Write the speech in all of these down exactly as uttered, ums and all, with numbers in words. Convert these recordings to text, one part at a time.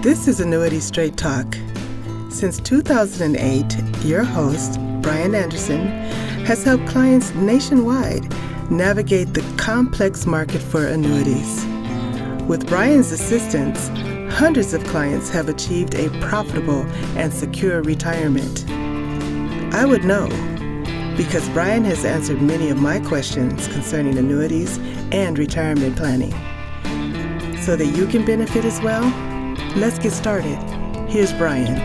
This is Annuity Straight Talk. Since two thousand eight, your host, Brian Anderson, has helped clients nationwide navigate the complex market for annuities. With Brian's assistance, hundreds of clients have achieved a profitable and secure retirement. I would know, because Brian has answered many of my questions concerning annuities and retirement planning. So that you can benefit as well, let's get started. Here's Brian.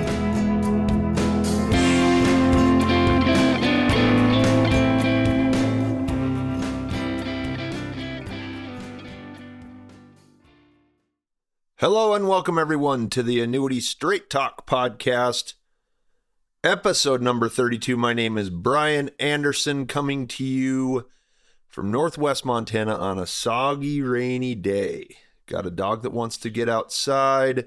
Hello and welcome everyone to the Annuity Straight Talk podcast, episode number thirty-two. My name is Brian Anderson, coming to you from Northwest Montana on a soggy, rainy day. Got a dog that wants to get outside,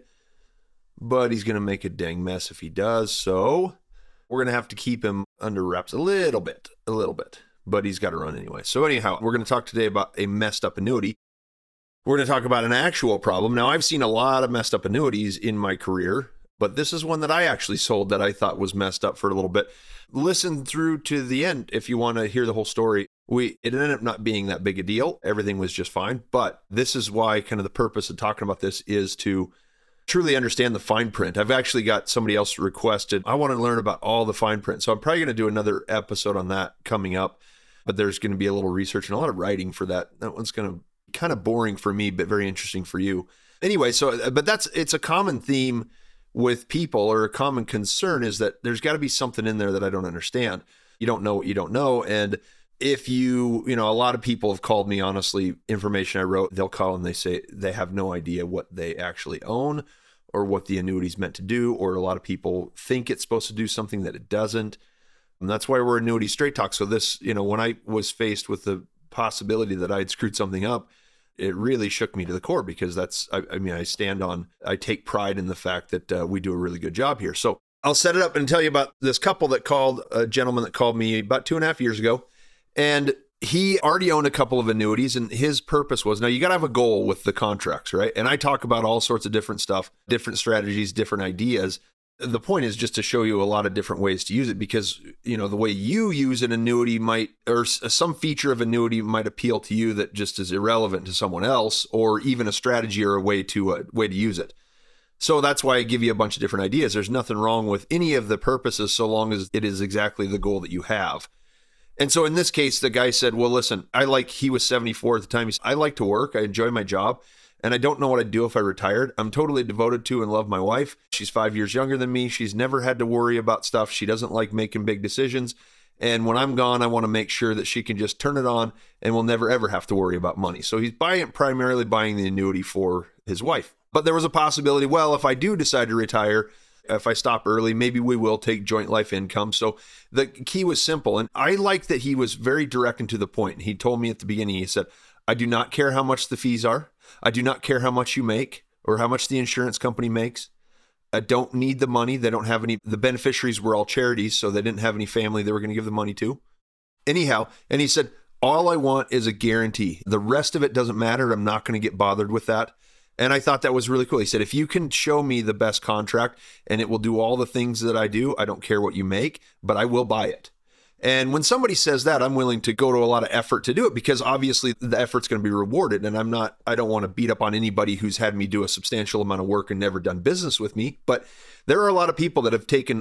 but he's going to make a dang mess if he does, so we're going to have to keep him under wraps a little bit, a little bit, but he's got to run anyway. So anyhow, we're going to talk today about a messed up annuity. We're going to talk about an actual problem. Now, I've seen a lot of messed up annuities in my career, but this is one that I actually sold that I thought was messed up for a little bit. Listen through to the end if you want to hear the whole story. We It ended up not being that big a deal. Everything was just fine. But this is why kind of the purpose of talking about this is to truly understand the fine print. I've actually got somebody else requested, I want to learn about all the fine print. So I'm probably going to do another episode on that coming up. But there's going to be a little research and a lot of writing for that. That one's going to kind of boring for me, but very interesting for you. Anyway, so, but that's, it's a common theme with people, or a common concern is that there's got to be something in there that I don't understand. You don't know what you don't know. And if you, you know, a lot of people have called me, honestly, information I wrote, they'll call and they say they have no idea what they actually own or what the annuity is meant to do. Or a lot of people think it's supposed to do something that it doesn't. And that's why we're Annuity Straight Talk. So this, you know, when I was faced with the possibility that I'd screwed something up, it really shook me to the core, because that's, I, I mean, I stand on, I take pride in the fact that uh, we do a really good job here. So I'll set it up and tell you about this couple that called, a gentleman that called me about two and a half years ago. And he already owned a couple of annuities, and his purpose was, now you got to have a goal with the contracts, right? And I talk about all sorts of different stuff, different strategies, different ideas. The point is just to show you a lot of different ways to use it, because, you know, the way you use an annuity might, or some feature of annuity might appeal to you that just is irrelevant to someone else, or even a strategy or a way to a way to use it. So that's why I give you a bunch of different ideas. There's nothing wrong with any of the purposes so long as it is exactly the goal that you have. And so in this case, the guy said, well, listen, I like, he was seventy-four at the time. He said, I like to work. I enjoy my job. And I don't know what I'd do if I retired. I'm totally devoted to and love my wife. She's five years younger than me. She's never had to worry about stuff. She doesn't like making big decisions. And when I'm gone, I want to make sure that she can just turn it on and will never, ever have to worry about money. So he's buying, primarily buying the annuity for his wife. But there was a possibility, well, if I do decide to retire, if I stop early, maybe we will take joint life income. So the key was simple. And I like that he was very direct and to the point. He told me at the beginning, he said, I do not care how much the fees are. I do not care how much you make or how much the insurance company makes. I don't need the money. They don't have any, the beneficiaries were all charities, so they didn't have any family they were going to give the money to. Anyhow, and he said, all I want is a guarantee. The rest of it doesn't matter. I'm not going to get bothered with that. And I thought that was really cool. He said, if you can show me the best contract and it will do all the things that I do, I don't care what you make, but I will buy it. And when somebody says that, I'm willing to go to a lot of effort to do it, because obviously the effort's going to be rewarded. And I'm not, I don't want to beat up on anybody who's had me do a substantial amount of work and never done business with me. But there are a lot of people that have taken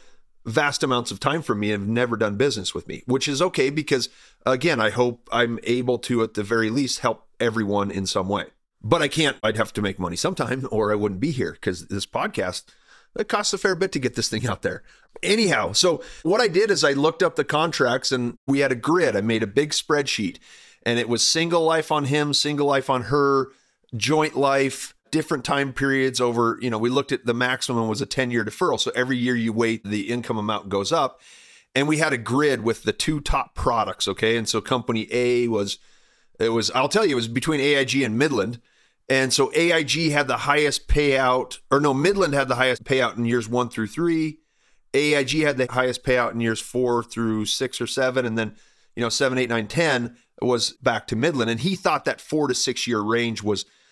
vast amounts of time from me and have never done business with me, which is okay, because again, I hope I'm able to, at the very least, help everyone in some way. But I can't, I'd have to make money sometime or I wouldn't be here, because this podcast, it costs a fair bit to get this thing out there. Anyhow, so what I did is I looked up the contracts and we had a grid. I made a big spreadsheet, and it was single life on him, single life on her, joint life, different time periods over, you know, we looked at the maximum was a ten year deferral. So every year you wait, the income amount goes up. And we had a grid with the two top products. Okay. And so company A was, it was, I'll tell you, it was between A I G and Midland. And so A I G had the highest payout, or no, Midland had the highest payout in years one through three. A I G had the highest payout in years four through six or seven. And then, you know, seven, eight, nine, ten was back to Midland. And he thought that four to six year range was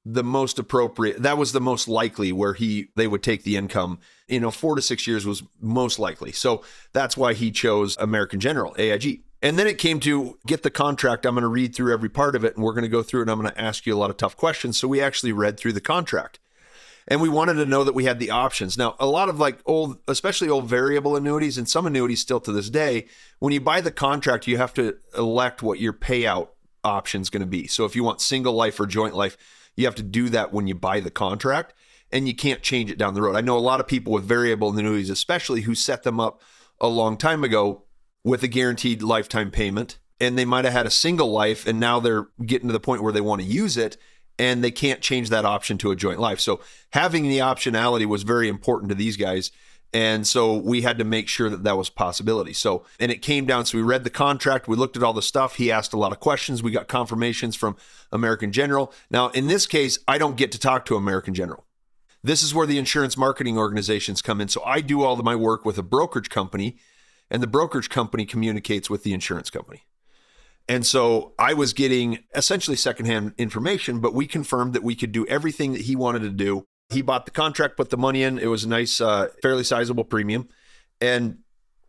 the most appropriate. That was the most likely where he they would take the income. You know, four to six years was most likely. So that's why he chose American General, A I G. And then it came to get the contract. I'm going to read through every part of it, and we're going to go through it, and I'm going to ask you a lot of tough questions. So we actually read through the contract. And we wanted to know that we had the options. Now, a lot of like old, especially old variable annuities and some annuities still to this day, when you buy the contract, you have to elect what your payout option is going to be. So if you want single life or joint life, you have to do that when you buy the contract, and you can't change it down the road. I know a lot of people with variable annuities, especially, who set them up a long time ago with a guaranteed lifetime payment, and they might have had a single life, and now they're getting to the point where they want to use it, and they can't change that option to a joint life. So having the optionality was very important to these guys. And so we had to make sure that that was a possibility. So, and it came down, so we read the contract, we looked at all the stuff. He asked a lot of questions. We got confirmations from American General. Now, in this case, I don't get to talk to American General. This is where the insurance marketing organizations come in. So I do all of my work with a brokerage company, and the brokerage company communicates with the insurance company. And so I was getting essentially secondhand information, but we confirmed that we could do everything that he wanted to do. He bought the contract, put the money in. It was a nice, uh, fairly sizable premium, and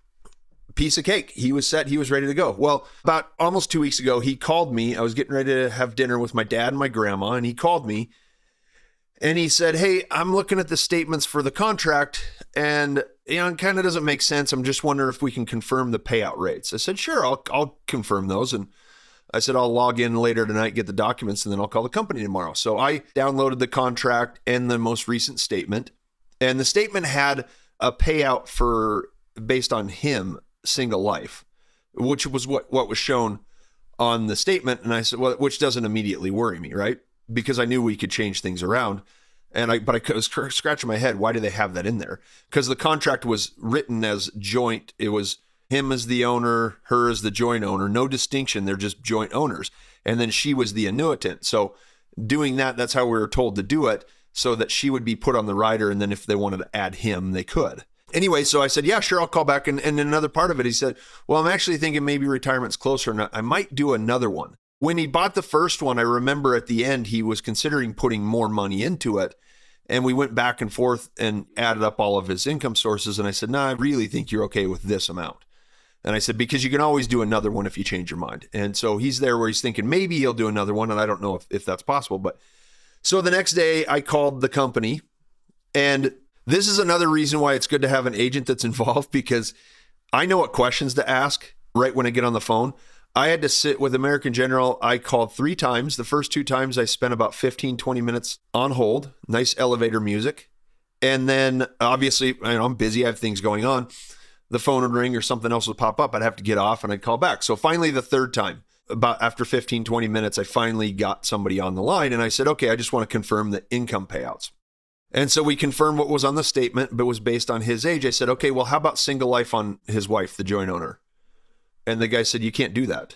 piece of cake. He was set. He was ready to go. Well, about almost two weeks ago, he called me. I was getting ready to have dinner with my dad and my grandma, and he called me and he said, "Hey, I'm looking at the statements for the contract, and you know, it kind of doesn't make sense. I'm just wondering if we can confirm the payout rates." I said, "Sure, I'll I'll confirm those." And I said, "I'll log in later tonight, get the documents, and then I'll call the company tomorrow." So I downloaded the contract and the most recent statement. And the statement had a payout for, based on him, single life, which was what, what was shown on the statement. And I said, well, which doesn't immediately worry me, right? Because I knew we could change things around. And I, but I was scratching my head. Why do they have that in there? Because the contract was written as joint. It was him as the owner, her as the joint owner, no distinction. They're just joint owners. And then she was the annuitant. So doing that, that's how we were told to do it, so that she would be put on the rider. And then if they wanted to add him, they could. Anyway, so I said, yeah, sure, I'll call back. And, and another part of it, he said, well, I'm actually thinking maybe retirement's closer, and I might do another one. When he bought the first one, I remember at the end, he was considering putting more money into it. And we went back and forth and added up all of his income sources. And I said, no, I really think you're okay with this amount. And I said, because you can always do another one if you change your mind. And so he's there where he's thinking maybe he'll do another one. And I don't know if, if that's possible. But so the next day I called the company. And this is another reason why it's good to have an agent that's involved, because I know what questions to ask right when I get on the phone. I had to sit with American General. I called three times. The first two times I spent about fifteen, twenty minutes on hold, nice elevator music. And then obviously, you know, I'm busy. I have things going on. The phone would ring or something else would pop up. I'd have to get off and I'd call back. So finally, the third time, about after fifteen, twenty minutes, I finally got somebody on the line. And I said, okay, I just want to confirm the income payouts. And so we confirmed what was on the statement, but was based on his age. I said, okay, well, how about single life on his wife, the joint owner? And the guy said, you can't do that.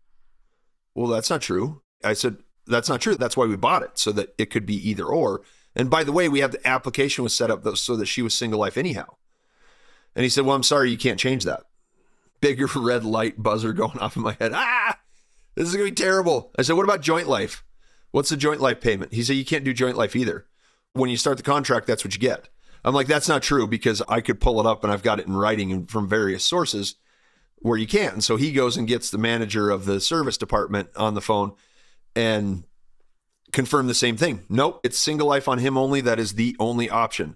Well, that's not true. I said, that's not true. That's why we bought it, so that it could be either or. And by the way, we have the application was set up so that she was single life anyhow. And he said, well, I'm sorry, you can't change that. Bigger red light buzzer going off in my head. Ah, this is going to be terrible. I said, what about joint life? What's the joint life payment? He said, you can't do joint life either. When you start the contract, that's what you get. I'm like, that's not true, because I could pull it up and I've got it in writing from various sources where you can't. And so he goes and gets the manager of the service department on the phone and confirm the same thing. Nope, it's single life on him only. That is the only option.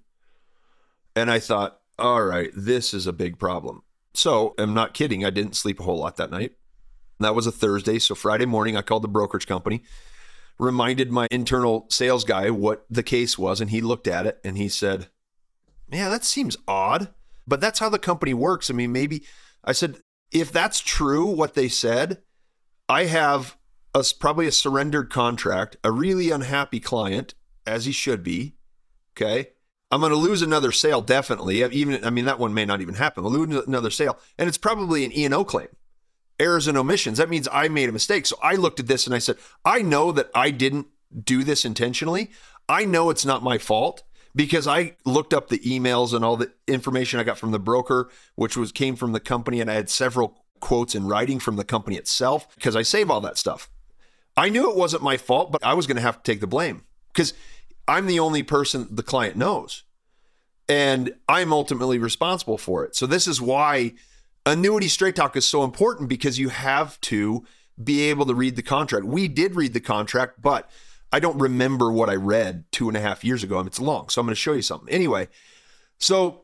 And I thought, all right, this is a big problem. So I'm not kidding. I didn't sleep a whole lot that night. That was a Thursday. So Friday morning, I called the brokerage company, reminded my internal sales guy what the case was. And he looked at it and he said, yeah, that seems odd, but that's how the company works. I mean, maybe I said, if that's true, what they said, I have a, probably a surrendered contract, a really unhappy client, as he should be. Okay. I'm going to lose another sale. Definitely. Even, I mean, that one may not even happen. I'll lose another sale. And it's probably an E and O claim, errors and omissions. That means I made a mistake. So I looked at this and I said, I know that I didn't do this intentionally. I know it's not my fault, because I looked up the emails and all the information I got from the broker, which was came from the company. And I had several quotes in writing from the company itself, because I save all that stuff. I knew it wasn't my fault, but I was going to have to take the blame, because I'm the only person the client knows, and I'm ultimately responsible for it. So this is why Annuity Straight Talk is so important, because you have to be able to read the contract. We did read the contract, but I don't remember what I read two and a half years ago. I mean, it's long, so I'm going to show you something. Anyway, so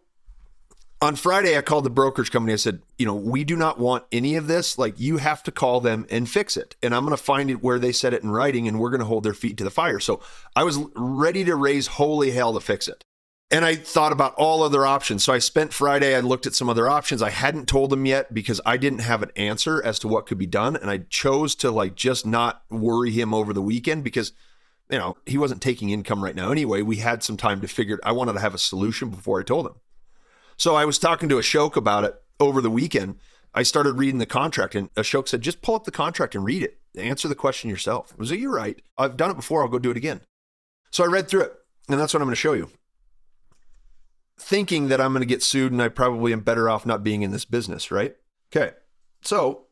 on Friday, I called the brokerage company. I said, you know, we do not want any of this. Like, you have to call them and fix it. And I'm going to find it where they said it in writing, and we're going to hold their feet to the fire. So I was ready to raise holy hell to fix it. And I thought about all other options. So I spent Friday, I looked at some other options. I hadn't told them yet because I didn't have an answer as to what could be done. And I chose to like just not worry him over the weekend because, you know, he wasn't taking income right now. Anyway, we had some time to figure it. I wanted to have a solution before I told him. So I was talking to Ashok about it over the weekend. I started reading the contract, and Ashok said, just pull up the contract and read it. Answer the question yourself. I was like, you're right. I've done it before. I'll go do it again. So I read through it, and that's what I'm going to show you. Thinking that I'm going to get sued, and I probably am better off not being in this business, right? Okay. So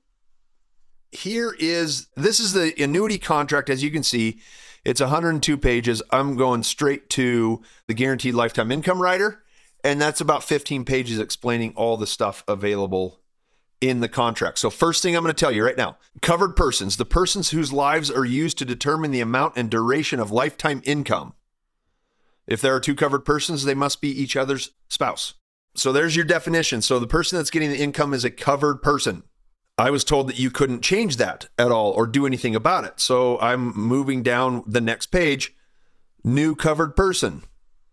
here is, this is the annuity contract. As you can see, it's one hundred two pages. I'm going straight to the guaranteed lifetime income rider. And that's about fifteen pages explaining all the stuff available in the contract. So first thing I'm going to tell you right now, covered persons, the persons whose lives are used to determine the amount and duration of lifetime income. If there are two covered persons, they must be each other's spouse. So there's your definition. So the person that's getting the income is a covered person. I was told that you couldn't change that at all or do anything about it. So I'm moving down the next page, new covered person.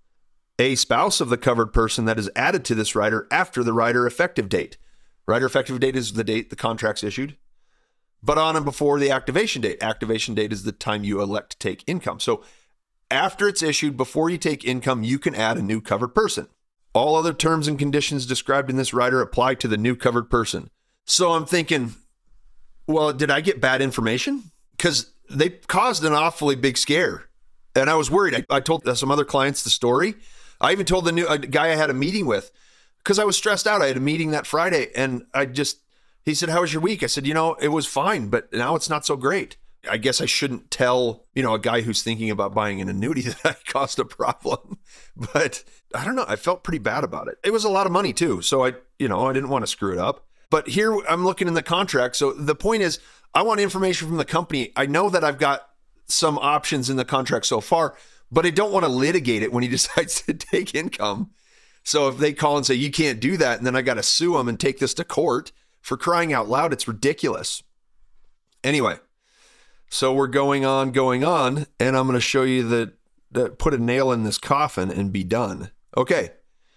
A spouse of the covered person that is added to this rider after the rider effective date. Rider effective date is the date the contract's issued, but on and before the activation date. Activation date is the time you elect to take income. So after it's issued, before you take income, you can add a new covered person. All other terms and conditions described in this rider apply to the new covered person. So I'm thinking, well, did I get bad information? Because they caused an awfully big scare. And I was worried. I, I told some other clients the story. I even told the new a guy I had a meeting with, because I was stressed out. I had a meeting that Friday, and I just, he said, how was your week? I said, you know, it was fine, but now it's not so great. I guess I shouldn't tell, you know, a guy who's thinking about buying an annuity that I caused a problem. But I don't know. I felt pretty bad about it. It was a lot of money too. So I, you know, I didn't want to screw it up. But here I'm looking in the contract. So the point is, I want information from the company. I know that I've got some options in the contract so far, but I don't want to litigate it when he decides to take income. So if they call and say, you can't do that, and then I got to sue them and take this to court, for crying out loud, it's ridiculous. Anyway, so we're going on, going on, and I'm going to show you that, that put a nail in this coffin and be done. Okay.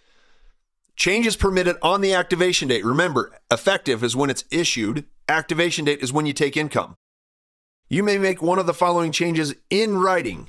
Changes permitted on the activation date. Remember, effective is when it's issued. Activation date is when you take income. You may make one of the following changes in writing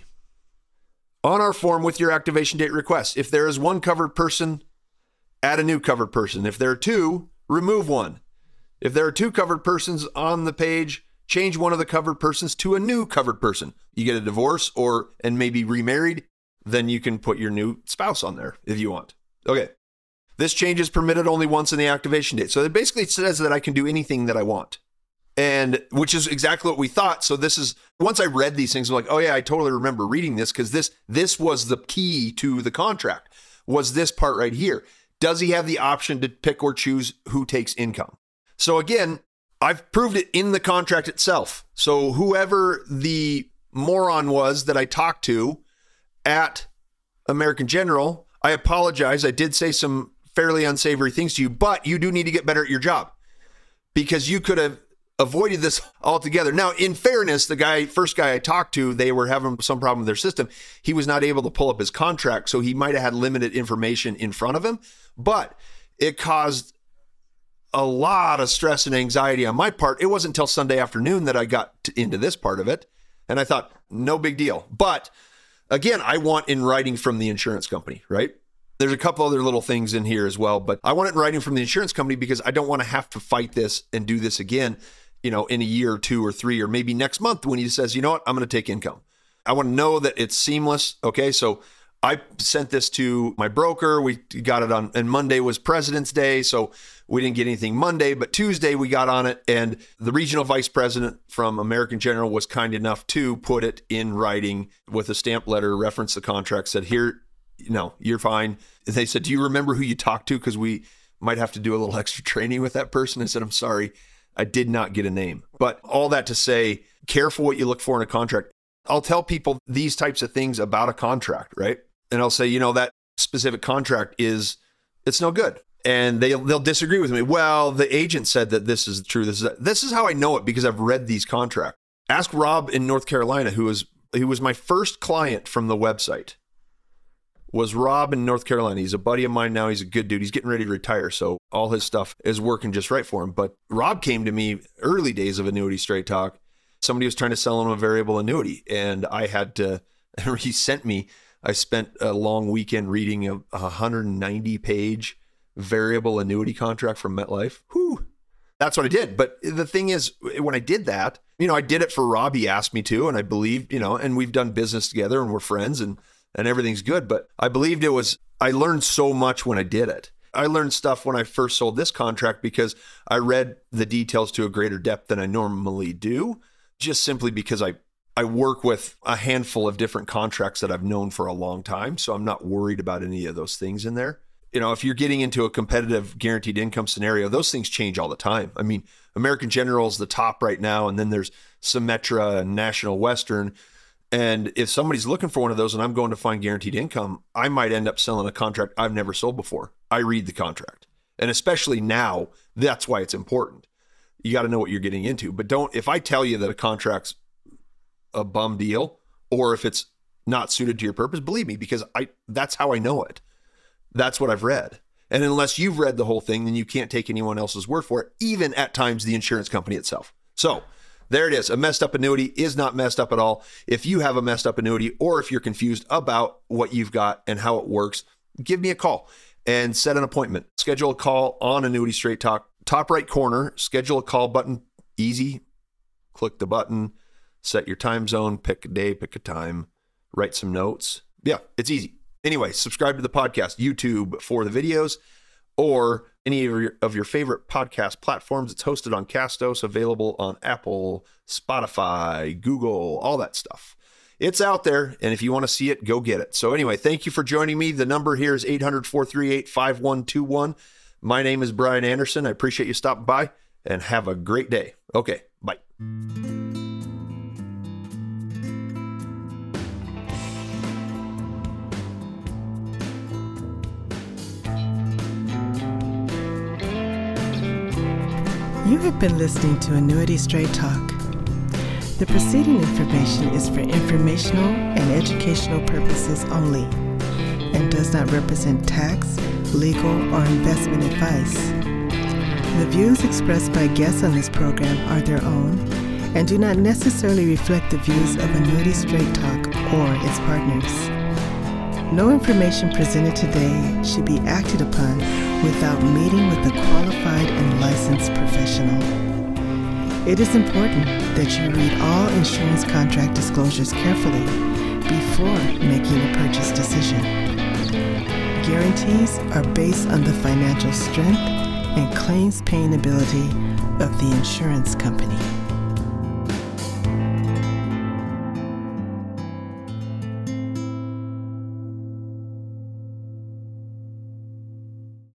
on our form with your activation date request. If there is one covered person, add a new covered person. If there are two, remove one. If there are two covered persons on the page, change one of the covered persons to a new covered person. You get a divorce or and maybe remarried, then you can put your new spouse on there if you want. Okay. This change is permitted only once in the activation date. So it basically says that I can do anything that I want. And which is exactly what we thought. So this is, once I read these things, I'm like, oh yeah, I totally remember reading this, because this this was the key to the contract, was this part right here. Does he have the option to pick or choose who takes income? So again, I've proved it in the contract itself. So whoever the moron was that I talked to at American General, I apologize. I did say some fairly unsavory things to you, but you do need to get better at your job, because you could have avoided this altogether. Now, in fairness, the guy, first guy I talked to, they were having some problem with their system. He was not able to pull up his contract, so he might have had limited information in front of him, but it caused a lot of stress and anxiety on my part. It wasn't until Sunday afternoon that I got to, into this part of it, and I thought, no big deal. But again, I want in writing from the insurance company, right? There's a couple other little things in here as well, but I want it in writing from the insurance company because I don't want to have to fight this and do this again, you know, in a year or two or three, or maybe next month when he says, you know what, I'm going to take income. I want to know that it's seamless. Okay. So I sent this to my broker. We got it on, and Monday was President's Day. So We didn't get anything Monday, but Tuesday we got on it, and the regional vice president from American General was kind enough to put it in writing with a stamp letter, reference the contract, said, here, no, you're fine. And they said, do you remember who you talked to? Because we might have to do a little extra training with that person. I said, I'm sorry, I did not get a name. But all that to say, careful what you look for in a contract. I'll tell people these types of things about a contract, right? And I'll say, you know, that specific contract is, it's no good. And they, they'll disagree with me. Well, the agent said that this is true. This is this is how I know it, because I've read these contracts. Ask Rob in North Carolina, who was who was my first client from the website. Was Rob in North Carolina. He's a buddy of mine now. He's a good dude. He's getting ready to retire, so all his stuff is working just right for him. But Rob came to me early days of Annuity Straight Talk. Somebody was trying to sell him a variable annuity, and I had to, he sent me, I spent a long weekend reading a one hundred ninety page variable annuity contract from MetLife. Whew. That's what I did. But the thing is, when I did that, you know, I did it for Rob. He asked me to, and I believed, you know, and we've done business together and we're friends and, and everything's good. But I believed it was, I learned so much when I did it. I learned stuff when I first sold this contract because I read the details to a greater depth than I normally do, just simply because I, I work with a handful of different contracts that I've known for a long time. So I'm not worried about any of those things in there. You know, if you're getting into a competitive guaranteed income scenario, those things change all the time. I mean, American General is the top right now, and then there's Symetra and National Western. And if somebody's looking for one of those and I'm going to find guaranteed income, I might end up selling a contract I've never sold before. I read the contract. And especially now, that's why it's important. You got to know what you're getting into. But don't, if I tell you that a contract's a bum deal, or if it's not suited to your purpose, believe me, because I that's how I know it. That's what I've read. And unless you've read the whole thing, then you can't take anyone else's word for it, even at times the insurance company itself. So there it is. A messed up annuity is not messed up at all. If you have a messed up annuity, or if you're confused about what you've got and how it works, give me a call and set an appointment. Schedule a call on Annuity Straight Talk. Top right corner, schedule a call button. Easy. Click the button, set your time zone, pick a day, pick a time, write some notes. Yeah, it's easy. Anyway, subscribe to the podcast, YouTube for the videos, or any of your, of your favorite podcast platforms. It's hosted on Castos, available on Apple, Spotify, Google, all that stuff. It's out there, and if you want to see it, go get it. So anyway, thank you for joining me. The number here is eight hundred, four three eight, five one two one. My name is Brian Anderson. I appreciate you stopping by, and have a great day. Okay, bye. You have been listening to Annuity Straight Talk. The preceding information is for informational and educational purposes only and does not represent tax, legal, or investment advice. The views expressed by guests on this program are their own and do not necessarily reflect the views of Annuity Straight Talk or its partners. No information presented today should be acted upon without meeting with a qualified and licensed professional. It is important that you read all insurance contract disclosures carefully before making a purchase decision. Guarantees are based on the financial strength and claims paying ability of the insurance company.